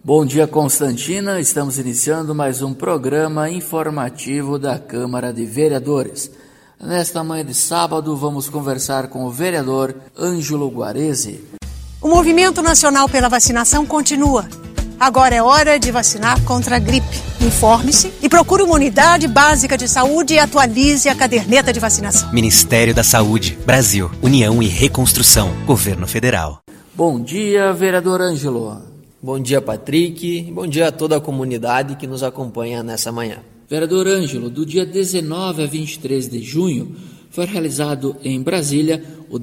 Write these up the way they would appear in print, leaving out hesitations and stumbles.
Bom dia, Constantina. Estamos iniciando mais um programa informativo da Câmara de Vereadores. Nesta manhã de sábado, vamos conversar com o vereador Ângelo Guarese. O movimento nacional pela vacinação continua. Agora é hora de vacinar contra a gripe. Informe-se e procure uma unidade básica de saúde e atualize a caderneta de vacinação. Ministério da Saúde, Brasil, União e Reconstrução, Governo Federal. Bom dia, vereador Ângelo. Bom dia, Patrick. Bom dia a toda a comunidade que nos acompanha nessa manhã. Vereador Ângelo, do dia 19 a 23 de junho, foi realizado em Brasília o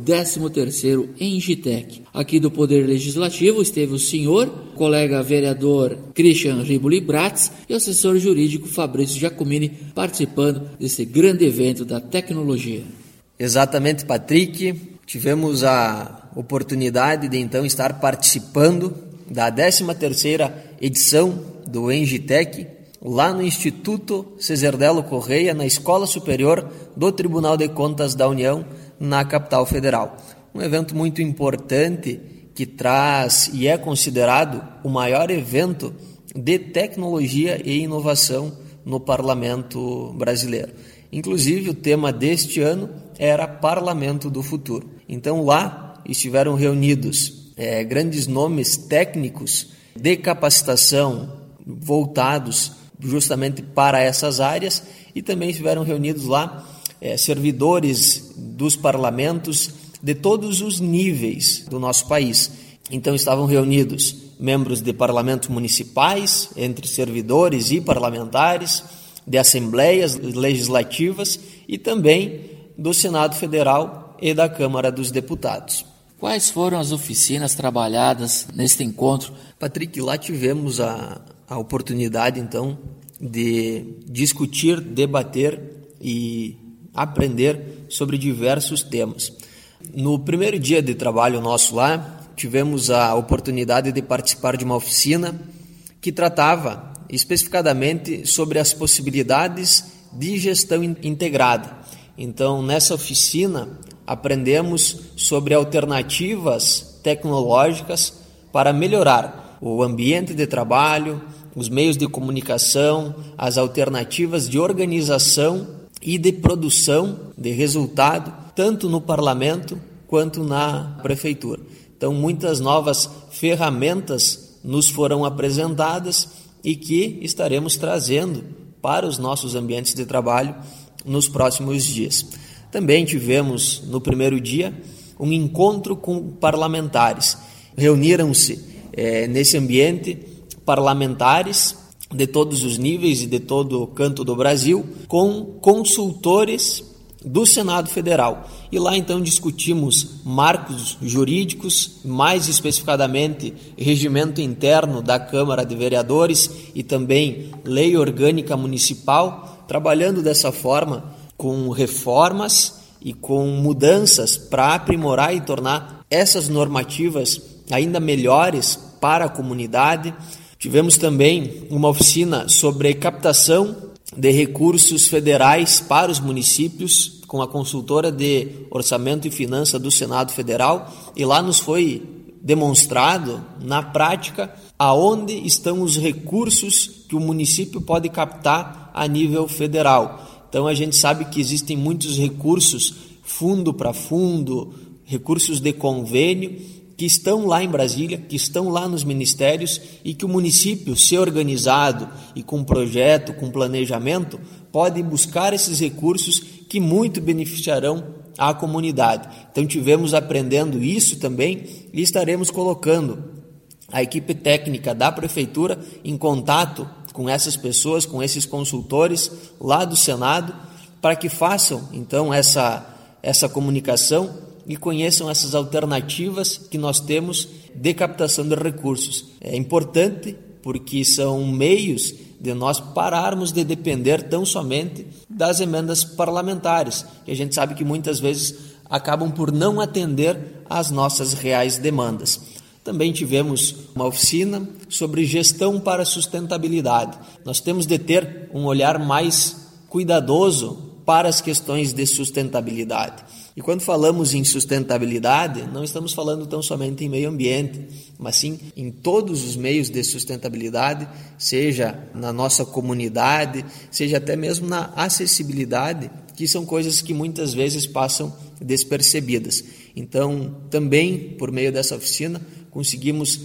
13º Engitec. Aqui do Poder Legislativo esteve o senhor, colega vereador Christian Riboli Bratz e o assessor jurídico Fabrício Giacomini participando desse grande evento da tecnologia. Exatamente, Patrick. Tivemos a oportunidade de então estar participando da 13ª edição do Engitec, lá no Instituto Cesardelo Correia, na Escola Superior do Tribunal de Contas da União, na capital federal. Um evento muito importante que traz e é considerado o maior evento de tecnologia e inovação no parlamento brasileiro. Inclusive, o tema deste ano era Parlamento do Futuro. Então, lá estiveram reunidos grandes nomes técnicos de capacitação voltados justamente para essas áreas, e também estiveram reunidos lá servidores dos parlamentos de todos os níveis do nosso país. Então estavam reunidos membros de parlamentos municipais, entre servidores e parlamentares, de assembleias legislativas e também do Senado Federal e da Câmara dos Deputados. Quais foram as oficinas trabalhadas neste encontro? Patrick, lá tivemos a oportunidade, então, de discutir, debater e aprender sobre diversos temas. No primeiro dia de trabalho nosso lá, tivemos a oportunidade de participar de uma oficina que tratava especificadamente sobre as possibilidades de gestão integrada. Então, nessa oficina, aprendemos sobre alternativas tecnológicas para melhorar o ambiente de trabalho, os meios de comunicação, as alternativas de organização e de produção de resultado, tanto no parlamento quanto na prefeitura. Então, muitas novas ferramentas nos foram apresentadas e que estaremos trazendo para os nossos ambientes de trabalho nos próximos dias. Também tivemos, no primeiro dia, um encontro com parlamentares. Reuniram-se nesse ambiente parlamentares de todos os níveis e de todo o canto do Brasil, com consultores do Senado Federal. E lá, então, discutimos marcos jurídicos, mais especificadamente regimento interno da Câmara de Vereadores e também lei orgânica municipal, trabalhando dessa forma com reformas e com mudanças para aprimorar e tornar essas normativas ainda melhores para a comunidade. Tivemos também uma oficina sobre captação de recursos federais para os municípios, com a consultora de Orçamento e Finanças do Senado Federal, e lá nos foi demonstrado, na prática, aonde estão os recursos que o município pode captar a nível federal. Então, a gente sabe que existem muitos recursos, fundo para fundo, recursos de convênio, que estão lá em Brasília, que estão lá nos ministérios e que o município, se organizado e com projeto, com planejamento, pode buscar esses recursos que muito beneficiarão a comunidade. Então, tivemos aprendendo isso também e estaremos colocando a equipe técnica da Prefeitura em contato com essas pessoas, com esses consultores lá do Senado, para que façam, então, essa comunicação e conheçam essas alternativas que nós temos de captação de recursos. É importante porque são meios de nós pararmos de depender tão somente das emendas parlamentares, que a gente sabe que muitas vezes acabam por não atender às nossas reais demandas. Também tivemos uma oficina sobre gestão para sustentabilidade. Nós temos de ter um olhar mais cuidadoso para as questões de sustentabilidade. E quando falamos em sustentabilidade, não estamos falando tão somente em meio ambiente, mas sim em todos os meios de sustentabilidade, seja na nossa comunidade, seja até mesmo na acessibilidade, que são coisas que muitas vezes passam despercebidas. Então, também por meio dessa oficina, conseguimos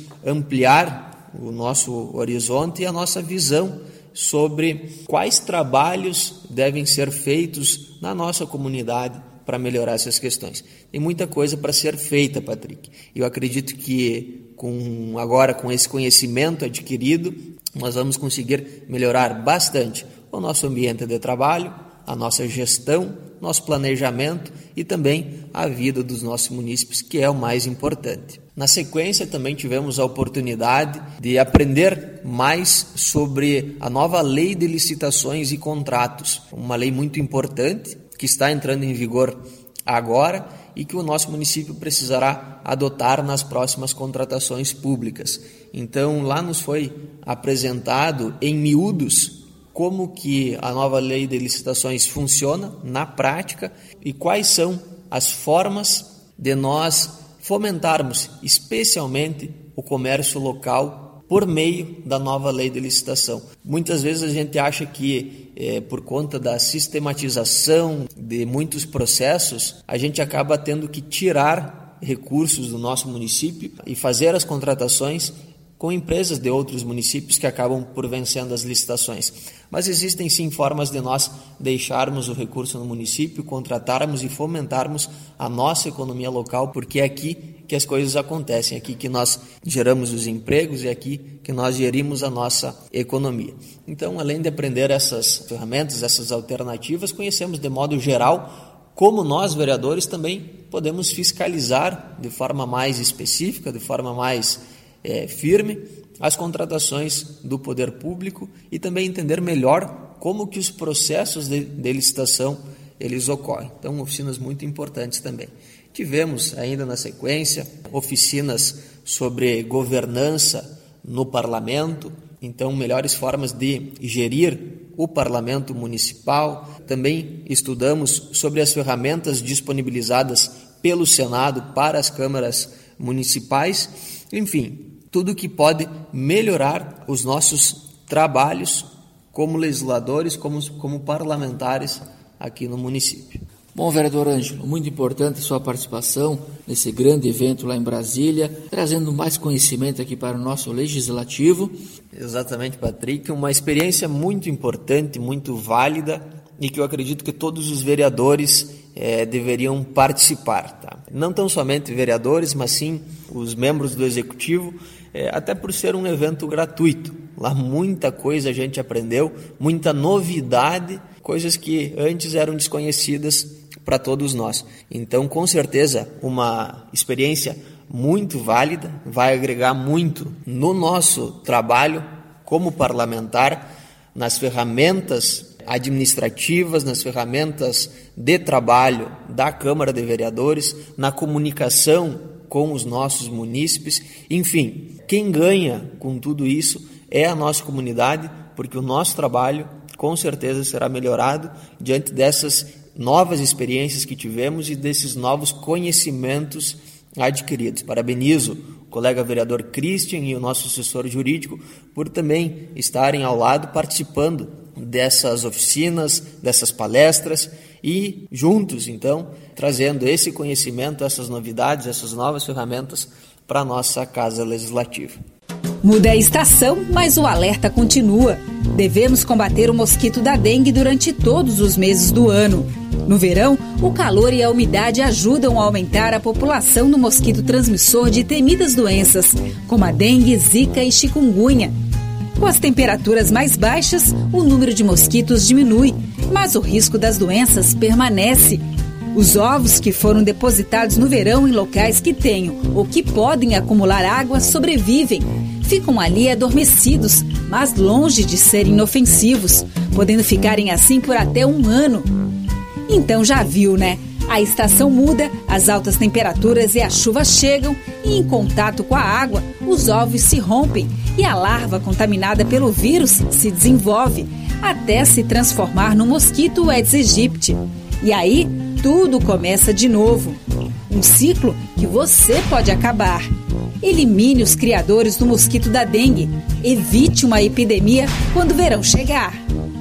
ampliar o nosso horizonte e a nossa visão sobre quais trabalhos devem ser feitos na nossa comunidade para melhorar essas questões. Tem muita coisa para ser feita, Patrick. Eu acredito que agora com esse conhecimento adquirido, nós vamos conseguir melhorar bastante o nosso ambiente de trabalho, a nossa gestão, nosso planejamento e também a vida dos nossos munícipes, que é o mais importante. Na sequência, também tivemos a oportunidade de aprender mais sobre a nova Lei de Licitações e Contratos, uma lei muito importante que está entrando em vigor agora e que o nosso município precisará adotar nas próximas contratações públicas. Então, lá nos foi apresentado em miúdos como que a nova lei de licitações funciona na prática e quais são as formas de nós fomentarmos especialmente o comércio local por meio da nova lei de licitação. Muitas vezes a gente acha que por conta da sistematização de muitos processos, a gente acaba tendo que tirar recursos do nosso município e fazer as contratações com empresas de outros municípios que acabam por vencendo as licitações. Mas existem sim formas de nós deixarmos o recurso no município, contratarmos e fomentarmos a nossa economia local, porque é aqui que as coisas acontecem, é aqui que nós geramos os empregos e é aqui que nós gerimos a nossa economia. Então, além de aprender essas ferramentas, essas alternativas, conhecemos de modo geral como nós, vereadores, também podemos fiscalizar de forma mais específica, de forma mais firme as contratações do poder público e também entender melhor como que os processos de licitação eles ocorrem. Então, oficinas muito importantes também. Tivemos ainda na sequência oficinas sobre governança no parlamento, então melhores formas de gerir o parlamento municipal. Também estudamos sobre as ferramentas disponibilizadas pelo Senado para as câmaras municipais. Enfim, tudo que pode melhorar os nossos trabalhos como legisladores, como parlamentares aqui no município. Bom, vereador Ângelo, muito importante a sua participação nesse grande evento lá em Brasília, trazendo mais conhecimento aqui para o nosso legislativo. Exatamente, Patrick, uma experiência muito importante, muito válida e que eu acredito que todos os vereadores deveriam participar. Tá? Não tão somente vereadores, mas sim os membros do Executivo, até por ser um evento gratuito. Lá muita coisa a gente aprendeu, muita novidade, coisas que antes eram desconhecidas para todos nós. Então, com certeza, uma experiência muito válida, vai agregar muito no nosso trabalho como parlamentar, nas ferramentas administrativas, nas ferramentas de trabalho da Câmara de Vereadores, na comunicação com os nossos munícipes. Enfim, quem ganha com tudo isso é a nossa comunidade, porque o nosso trabalho com certeza será melhorado diante dessas novas experiências que tivemos e desses novos conhecimentos adquiridos. Parabenizo o colega vereador Christian e o nosso assessor jurídico por também estarem ao lado participando dessas oficinas, dessas palestras e juntos, então, trazendo esse conhecimento, essas novidades, essas novas ferramentas para a nossa Casa Legislativa. Muda a estação, mas o alerta continua. Devemos combater o mosquito da dengue durante todos os meses do ano. No verão, o calor e a umidade ajudam a aumentar a população do mosquito transmissor de temidas doenças, como a dengue, zika e chikungunya. Com as temperaturas mais baixas, o número de mosquitos diminui, mas o risco das doenças permanece. Os ovos que foram depositados no verão em locais que tenham ou que podem acumular água sobrevivem. Ficam ali adormecidos, mas longe de serem inofensivos, podendo ficarem assim por até 1 ano. Então já viu, né? A estação muda, as altas temperaturas e a chuva chegam e, em contato com a água, os ovos se rompem e a larva contaminada pelo vírus se desenvolve até se transformar no mosquito Aedes aegypti. E aí, tudo começa de novo. Um ciclo que você pode acabar. Elimine os criadores do mosquito da dengue. Evite uma epidemia quando o verão chegar.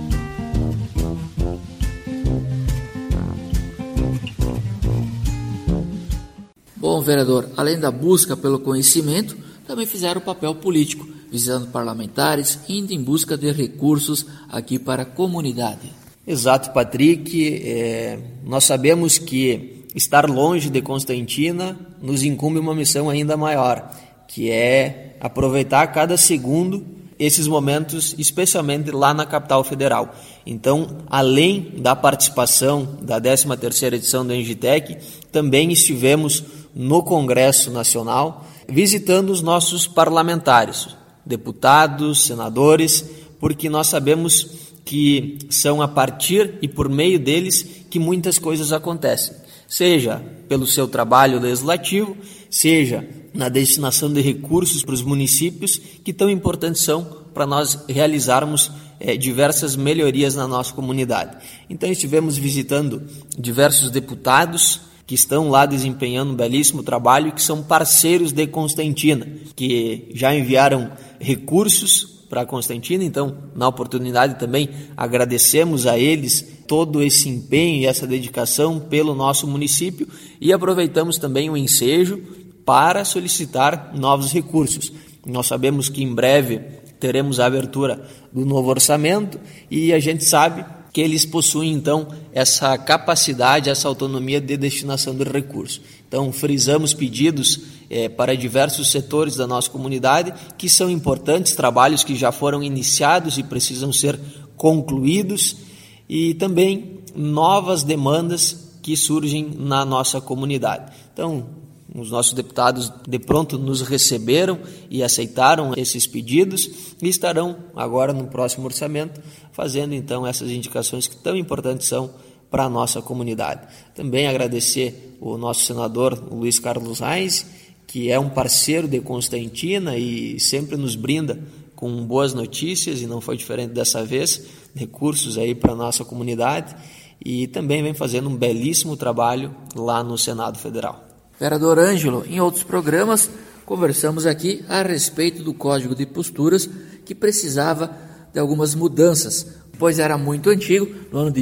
Bom, vereador, além da busca pelo conhecimento, também fizeram o papel político, visitando parlamentares, indo em busca de recursos aqui para a comunidade. Exato, Patrick. Nós sabemos que estar longe de Constantina nos incumbe uma missão ainda maior, que é aproveitar cada segundo esses momentos, especialmente lá na capital federal. Então, além da participação da 13ª edição do Engitec, também estivemos no Congresso Nacional visitando os nossos parlamentares, deputados, senadores, porque nós sabemos que são a partir e por meio deles que muitas coisas acontecem, seja pelo seu trabalho legislativo, seja na destinação de recursos para os municípios, que tão importantes são para nós realizarmos diversas melhorias na nossa comunidade. Então estivemos visitando diversos deputados que estão lá desempenhando um belíssimo trabalho e que são parceiros de Constantina, que já enviaram recursos para Constantina. Então, na oportunidade também agradecemos a eles todo esse empenho e essa dedicação pelo nosso município e aproveitamos também o ensejo para solicitar novos recursos. Nós sabemos que em breve teremos a abertura do novo orçamento e a gente sabe que eles possuem, então, essa capacidade, essa autonomia de destinação de recursos. Então, frisamos pedidos para diversos setores da nossa comunidade, que são importantes, trabalhos que já foram iniciados e precisam ser concluídos, e também novas demandas que surgem na nossa comunidade. Então, os nossos deputados de pronto nos receberam e aceitaram esses pedidos e estarão agora no próximo orçamento fazendo então essas indicações que tão importantes são para a nossa comunidade. Também agradecer o nosso senador Luiz Carlos Reis, que é um parceiro de Constantina e sempre nos brinda com boas notícias, e não foi diferente dessa vez, recursos aí para a nossa comunidade, e também vem fazendo um belíssimo trabalho lá no Senado Federal. Vereador Ângelo, em outros programas, conversamos aqui a respeito do Código de Posturas, que precisava de algumas mudanças, pois era muito antigo, no ano de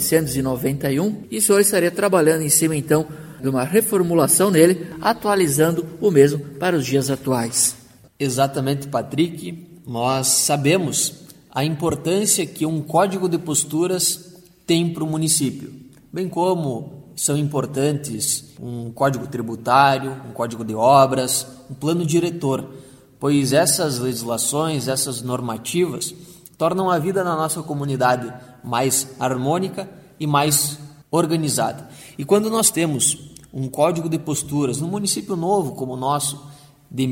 1991, e o senhor estaria trabalhando em cima, então, de uma reformulação nele, atualizando o mesmo para os dias atuais. Exatamente, Patrick. Nós sabemos a importância que um Código de Posturas tem para o município, bem como são importantes um código tributário, um código de obras, um plano diretor, pois essas legislações, essas normativas tornam a vida na nossa comunidade mais harmônica e mais organizada. E quando nós temos um código de posturas no município novo como o nosso, de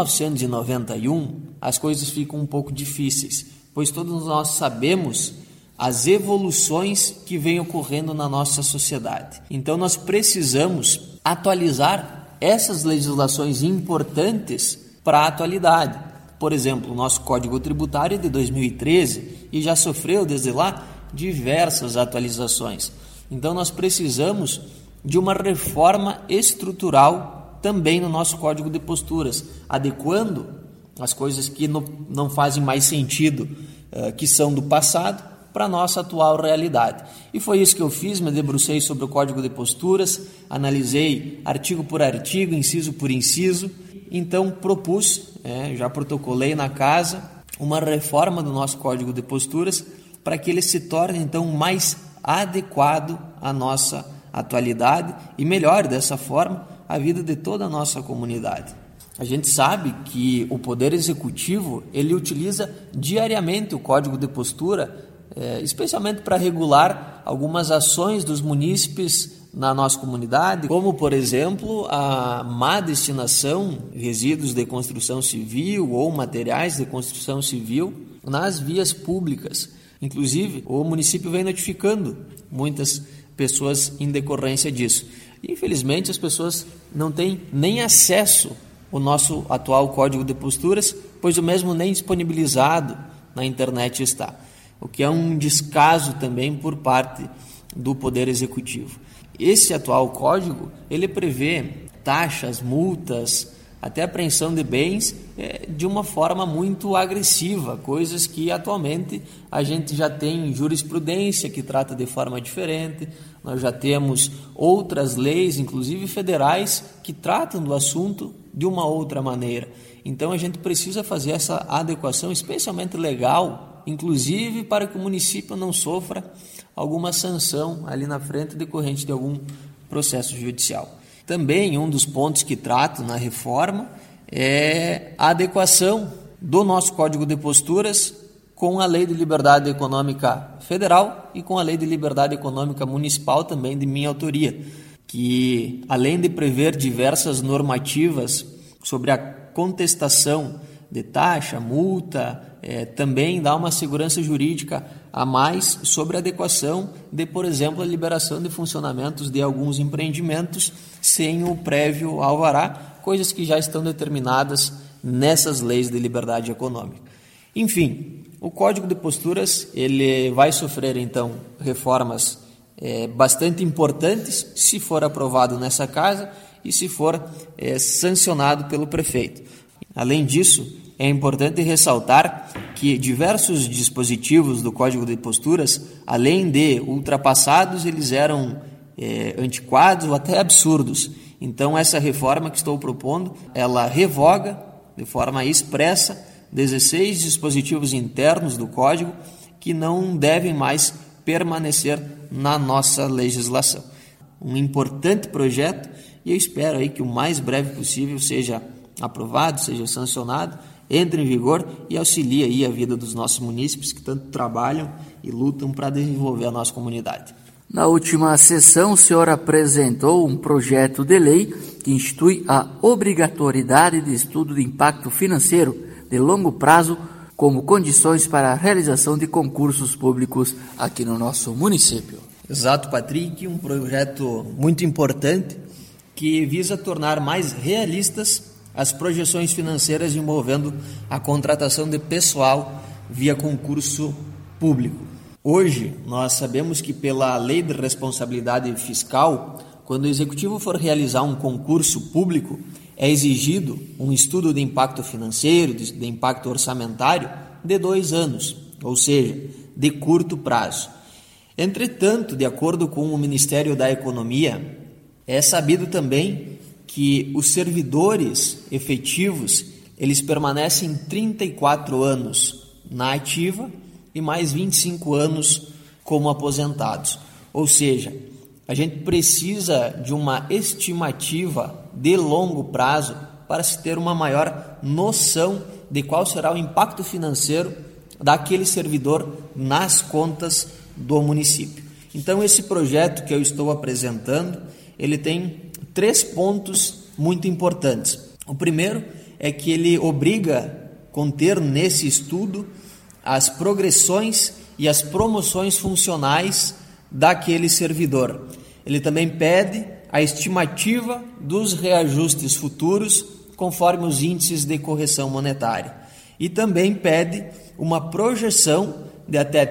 1991, as coisas ficam um pouco difíceis, pois todos nós sabemos as evoluções que vêm ocorrendo na nossa sociedade. Então nós precisamos atualizar essas legislações importantes para a atualidade. Por exemplo, o nosso Código Tributário é de 2013 e já sofreu desde lá diversas atualizações. Então nós precisamos de uma reforma estrutural também no nosso Código de Posturas, adequando as coisas que não fazem mais sentido, que são do passado, para a nossa atual realidade. E foi isso que eu fiz, me debrucei sobre o Código de Posturas, analisei artigo por artigo, inciso por inciso, então propus, já protocolei na casa, uma reforma do nosso Código de Posturas para que ele se torne então mais adequado à nossa atualidade e melhore dessa forma a vida de toda a nossa comunidade. A gente sabe que o Poder Executivo ele utiliza diariamente o Código de Postura, especialmente para regular algumas ações dos munícipes na nossa comunidade, como, por exemplo, a má destinação de resíduos de construção civil ou materiais de construção civil nas vias públicas. Inclusive, o município vem notificando muitas pessoas em decorrência disso. Infelizmente, as pessoas não têm nem acesso o nosso atual Código de Posturas, pois o mesmo nem disponibilizado na internet está, o que é um descaso também por parte do Poder Executivo. Esse atual código, ele prevê taxas, multas, até apreensão de bens de uma forma muito agressiva, coisas que atualmente a gente já tem jurisprudência que trata de forma diferente, nós já temos outras leis, inclusive federais, que tratam do assunto de uma outra maneira. Então a gente precisa fazer essa adequação, especialmente legal, inclusive para que o município não sofra alguma sanção ali na frente decorrente de algum processo judicial. Também um dos pontos que trato na reforma é a adequação do nosso Código de Posturas com a Lei de Liberdade Econômica Federal e com a Lei de Liberdade Econômica Municipal, também de minha autoria, que além de prever diversas normativas sobre a contestação de taxa, multa, também dá uma segurança jurídica a mais sobre a adequação de, por exemplo, a liberação de funcionamentos de alguns empreendimentos sem o prévio alvará, coisas que já estão determinadas nessas leis de liberdade econômica. Enfim, o Código de Posturas ele vai sofrer, então, reformas bastante importantes se for aprovado nessa casa e se for sancionado pelo prefeito. Além disso, é importante ressaltar que diversos dispositivos do Código de Posturas, além de ultrapassados, eles eram antiquados ou até absurdos. Então, essa reforma que estou propondo, ela revoga de forma expressa 16 dispositivos internos do Código que não devem mais permanecer na nossa legislação. Um importante projeto e eu espero aí que o mais breve possível seja aprovado, seja sancionado, entre em vigor e auxilie aí a vida dos nossos munícipes que tanto trabalham e lutam para desenvolver a nossa comunidade. Na última sessão, o senhor apresentou um projeto de lei que institui a obrigatoriedade de estudo de impacto financeiro de longo prazo como condições para a realização de concursos públicos aqui no nosso município. Exato, Patrick, um projeto muito importante que visa tornar mais realistas as projeções financeiras envolvendo a contratação de pessoal via concurso público. Hoje, nós sabemos que pela Lei de Responsabilidade Fiscal, quando o Executivo for realizar um concurso público, é exigido um estudo de impacto financeiro, de impacto orçamentário, de 2 anos, ou seja, de curto prazo. Entretanto, de acordo com o Ministério da Economia, é sabido também que os servidores efetivos, eles permanecem 34 anos na ativa e mais 25 anos como aposentados. Ou seja, a gente precisa de uma estimativa de longo prazo para se ter uma maior noção de qual será o impacto financeiro daquele servidor nas contas do município. Então, esse projeto que eu estou apresentando, ele tem 3 pontos muito importantes. O primeiro é que ele obriga a conter nesse estudo as progressões e as promoções funcionais daquele servidor. Ele também pede a estimativa dos reajustes futuros conforme os índices de correção monetária. E também pede uma projeção de até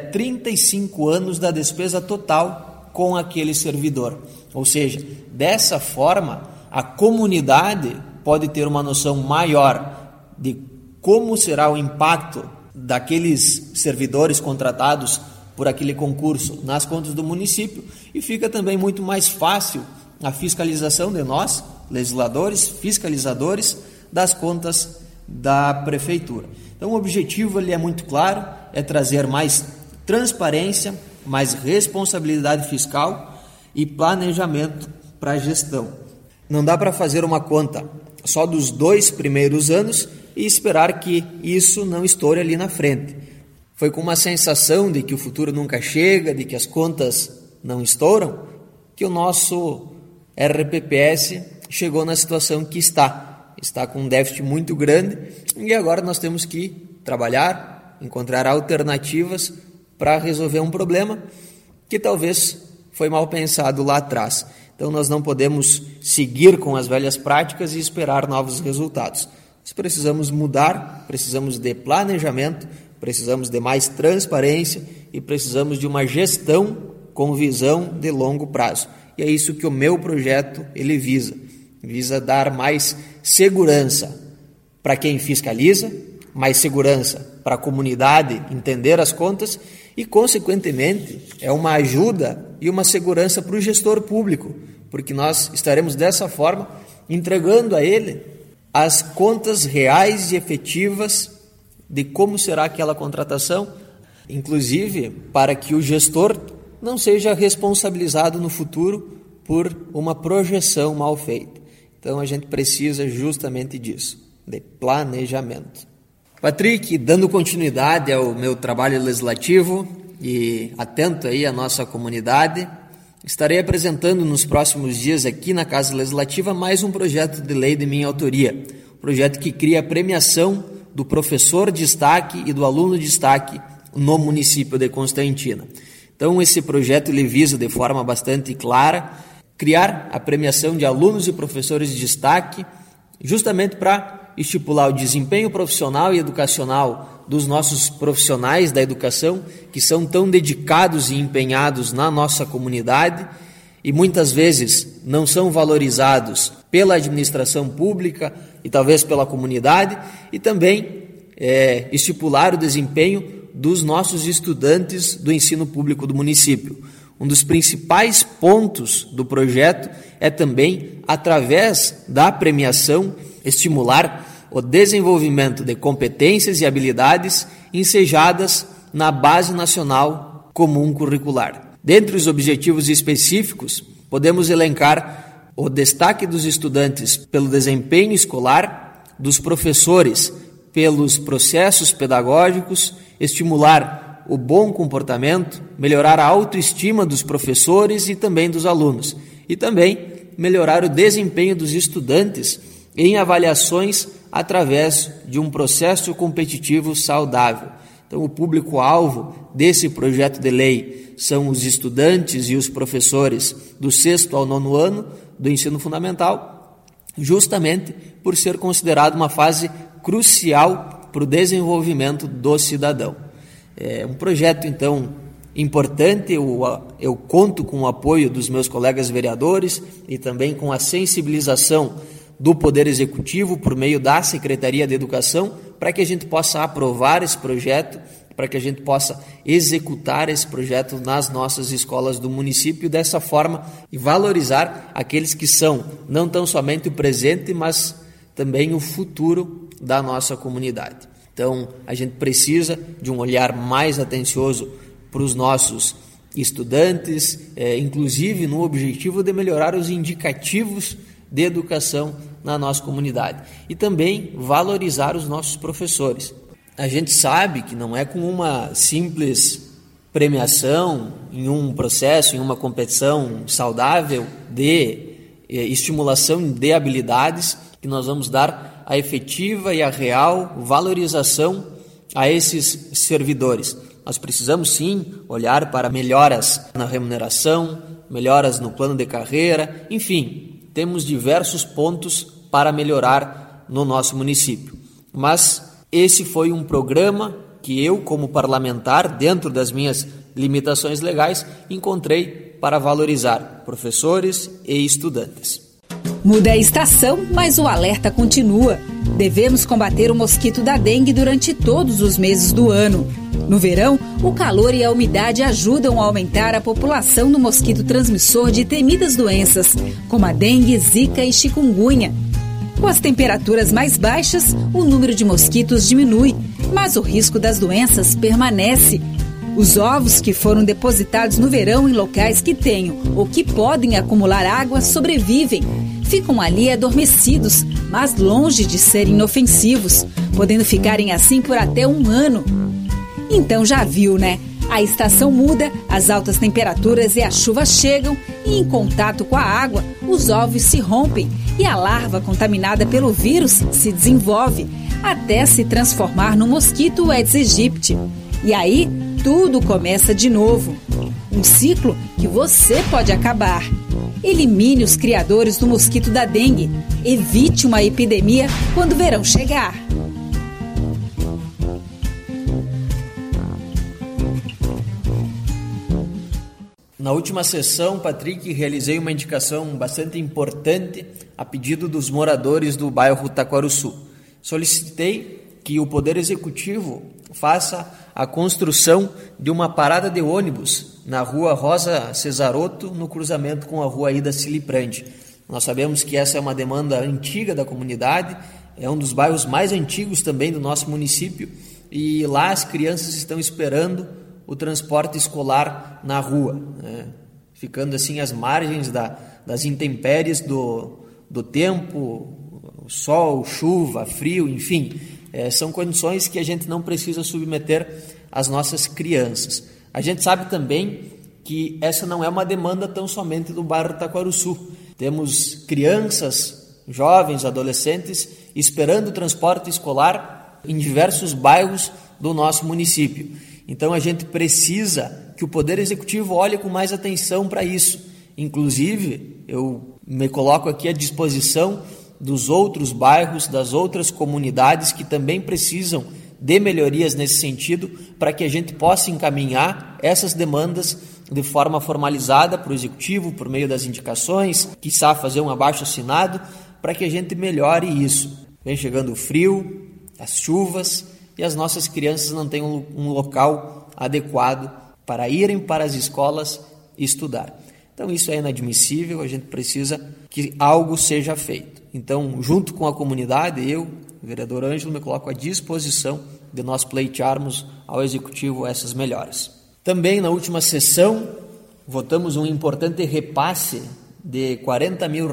35 anos da despesa total com aquele servidor. Ou seja, dessa forma, a comunidade pode ter uma noção maior de como será o impacto daqueles servidores contratados por aquele concurso nas contas do município e fica também muito mais fácil a fiscalização de nós, legisladores, fiscalizadores das contas da prefeitura. Então o objetivo ele é muito claro, é trazer mais transparência, mais responsabilidade fiscal e planejamento para a gestão. Não dá para fazer uma conta só dos 2 primeiros anos e esperar que isso não estoure ali na frente. Foi com uma sensação de que o futuro nunca chega, de que as contas não estouram, que o nosso RPPS chegou na situação que está com um déficit muito grande e agora nós temos que trabalhar, encontrar alternativas para resolver um problema que talvez foi mal pensado lá atrás. Então nós não podemos seguir com as velhas práticas e esperar novos resultados. Nós precisamos mudar, precisamos de planejamento, precisamos de mais transparência e precisamos de uma gestão com visão de longo prazo. E é isso que o meu projeto ele visa dar mais segurança para quem fiscaliza, mais segurança para a comunidade entender as contas e, consequentemente, é uma ajuda e uma segurança para o gestor público, porque nós estaremos dessa forma entregando a ele as contas reais e efetivas de como será aquela contratação, inclusive para que o gestor não seja responsabilizado no futuro por uma projeção mal feita. Então a gente precisa justamente disso, de planejamento. Patrick, dando continuidade ao meu trabalho legislativo e atento aí à nossa comunidade, estarei apresentando nos próximos dias aqui na Casa Legislativa mais um projeto de lei de minha autoria, um projeto que cria a premiação do professor destaque e do aluno destaque no município de Constantina. Então esse projeto ele visa de forma bastante clara criar a premiação de alunos e professores de destaque justamente para estipular o desempenho profissional e educacional dos nossos profissionais da educação que são tão dedicados e empenhados na nossa comunidade e muitas vezes não são valorizados pela administração pública e talvez pela comunidade e também estipular o desempenho dos nossos estudantes do ensino público do município. Um dos principais pontos do projeto é também, através da premiação, estimular o desenvolvimento de competências e habilidades ensejadas na Base Nacional Comum Curricular. Dentre os objetivos específicos, podemos elencar o destaque dos estudantes pelo desempenho escolar, dos professores pelos processos pedagógicos, estimular o bom comportamento, melhorar a autoestima dos professores e também dos alunos, e também melhorar o desempenho dos estudantes em avaliações através de um processo competitivo saudável. Então, o público-alvo desse projeto de lei são os estudantes e os professores do 6º ao 9º ano do ensino fundamental, justamente por ser considerado uma fase crucial para o desenvolvimento do cidadão. É um projeto, então, importante. Eu conto com o apoio dos meus colegas vereadores e também com a sensibilização do Poder Executivo por meio da Secretaria de Educação para que a gente possa aprovar esse projeto, para que a gente possa executar esse projeto nas nossas escolas do município, dessa forma e valorizar aqueles que são não tão somente o presente, mas também o futuro da nossa comunidade. Então, a gente precisa de um olhar mais atencioso para os nossos estudantes, inclusive no objetivo de melhorar os indicativos de educação na nossa comunidade e também valorizar os nossos professores. A gente sabe que não é com uma simples premiação em um processo, em uma competição saudável de estimulação de habilidades que nós vamos dar a efetiva e a real valorização a esses servidores. Nós precisamos sim olhar para melhoras na remuneração, melhoras no plano de carreira, enfim, temos diversos pontos para melhorar no nosso município. Mas esse foi um programa que eu, como parlamentar, dentro das minhas limitações legais, encontrei para valorizar professores e estudantes. Muda a estação, mas o alerta continua. Devemos combater o mosquito da dengue durante todos os meses do ano. No verão, o calor e a umidade ajudam a aumentar a população do mosquito transmissor de temidas doenças, como a dengue, zika e chikungunya. Com as temperaturas mais baixas, o número de mosquitos diminui, mas o risco das doenças permanece. Os ovos que foram depositados no verão em locais que tenham ou que podem acumular água sobrevivem. Ficam ali adormecidos, mas longe de serem inofensivos, podendo ficarem assim por até 1 ano. Então já viu, né? A estação muda, as altas temperaturas e a chuva chegam e, em contato com a água, os ovos se rompem e a larva contaminada pelo vírus se desenvolve, até se transformar no mosquito Aedes aegypti. E aí, tudo começa de novo. Um ciclo que você pode acabar. Elimine os criadores do mosquito da dengue. Evite uma epidemia quando o verão chegar. Na última sessão, Patrick, realizei uma indicação bastante importante a pedido dos moradores do bairro Taquaruçu. Solicitei que o Poder Executivo faça a construção de uma parada de ônibus na rua Rosa Cesaroto, no cruzamento com a rua Ida Ciliprandi. Nós sabemos que essa é uma demanda antiga da comunidade, é um dos bairros mais antigos também do nosso município, e lá as crianças estão esperando o transporte escolar na rua, né? Ficando assim às margens das intempéries do tempo, sol, chuva, frio, enfim, são condições que a gente não precisa submeter às nossas crianças. A gente sabe também que essa não é uma demanda tão somente do bairro Taquaruçu. Temos crianças, jovens, adolescentes esperando o transporte escolar em diversos bairros do nosso município. Então a gente precisa que o Poder Executivo olhe com mais atenção para isso. Inclusive, eu me coloco aqui à disposição dos outros bairros, das outras comunidades que também precisam de melhorias nesse sentido, para que a gente possa encaminhar essas demandas de forma formalizada para o Executivo, por meio das indicações, quiçá fazer um abaixo-assinado, para que a gente melhore isso. Vem chegando o frio, as chuvas, e as nossas crianças não têm um local adequado para irem para as escolas estudar. Então isso é inadmissível, a gente precisa que algo seja feito. Então, junto com a comunidade, eu, o vereador Ângelo, me coloco à disposição de nós pleitearmos ao Executivo essas melhoras. Também na última sessão, votamos um importante repasse de R$40 mil,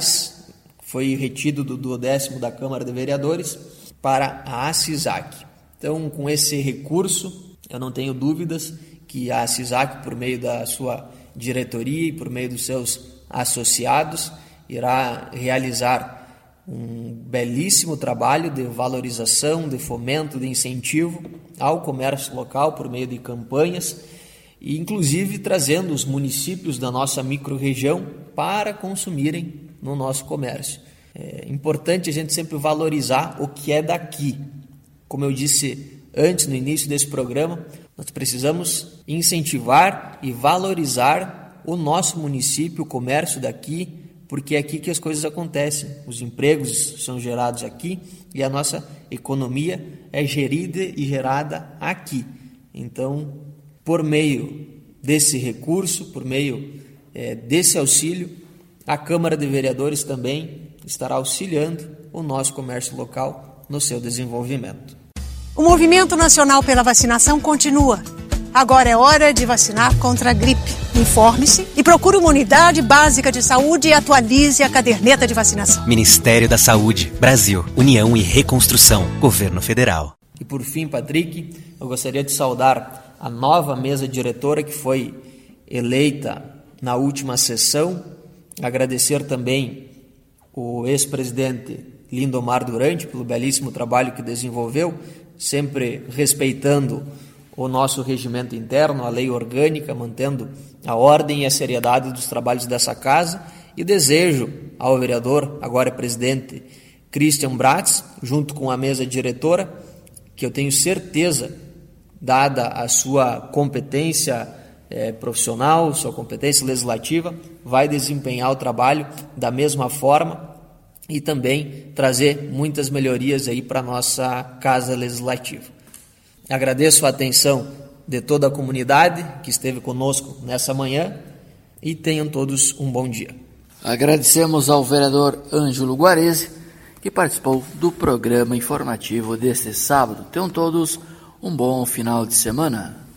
foi retido do 10º da Câmara de Vereadores, para a ACISAC. Então, com esse recurso, eu não tenho dúvidas que a ACISAC, por meio da sua diretoria e por meio dos seus associados, irá realizar um belíssimo trabalho de valorização, de fomento, de incentivo ao comércio local por meio de campanhas e, inclusive, trazendo os municípios da nossa micro-região para consumirem no nosso comércio. É importante a gente sempre valorizar o que é daqui. Como eu disse antes, no início desse programa, nós precisamos incentivar e valorizar o nosso município, o comércio daqui, porque é aqui que as coisas acontecem. Os empregos são gerados aqui e a nossa economia é gerida e gerada aqui. Então, por meio desse recurso, por meio desse auxílio, a Câmara de Vereadores também estará auxiliando o nosso comércio local no seu desenvolvimento. O movimento nacional pela vacinação continua. Agora é hora de vacinar contra a gripe. Informe-se e procure uma unidade básica de saúde e atualize a caderneta de vacinação. Ministério da Saúde, Brasil, União e Reconstrução, Governo Federal. E por fim, Patrick, eu gostaria de saudar a nova mesa diretora que foi eleita na última sessão. Agradecer também o ex-presidente Lindomar Durante pelo belíssimo trabalho que desenvolveu, sempre respeitando o nosso regimento interno, a lei orgânica, mantendo a ordem e a seriedade dos trabalhos dessa casa, e desejo ao vereador, agora presidente, Christian Bratz, junto com a mesa diretora, que eu tenho certeza, dada a sua competência profissional, sua competência legislativa, vai desempenhar o trabalho da mesma forma e também trazer muitas melhorias aí para a nossa Casa Legislativa. Agradeço a atenção de toda a comunidade que esteve conosco nessa manhã e tenham todos um bom dia. Agradecemos ao vereador Ângelo Guarese, que participou do programa informativo deste sábado. Tenham todos um bom final de semana.